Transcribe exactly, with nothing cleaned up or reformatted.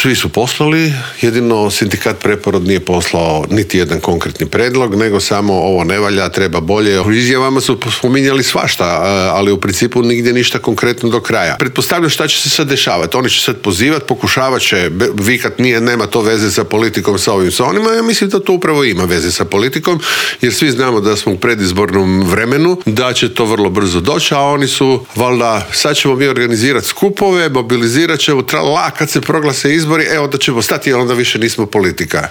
svi su poslali, jedino sindikat Preporod nije poslao niti jedan konkretni predlog, nego samo ovo ne valja, treba bolje. U izjavama su spominjali svašta, ali u principu nigdje ništa konkretno do kraja. Pretpostavljam šta će se sad dešavati. Oni će sad pozivati, pokušavat će vikat nije, nema to veze sa politikom, sa ovim, sa onima. Ja mislim da to upravo ima veze sa politikom, jer svi znamo da smo u predizbornom vremenu, da će to vrlo brzo doći, a oni su, valjda, sad ćemo mi organizirati skupove, mobilizirat ćemo, trala, kad se proglase izbori, e, onda ćemo stati, jer onda više nismo politika.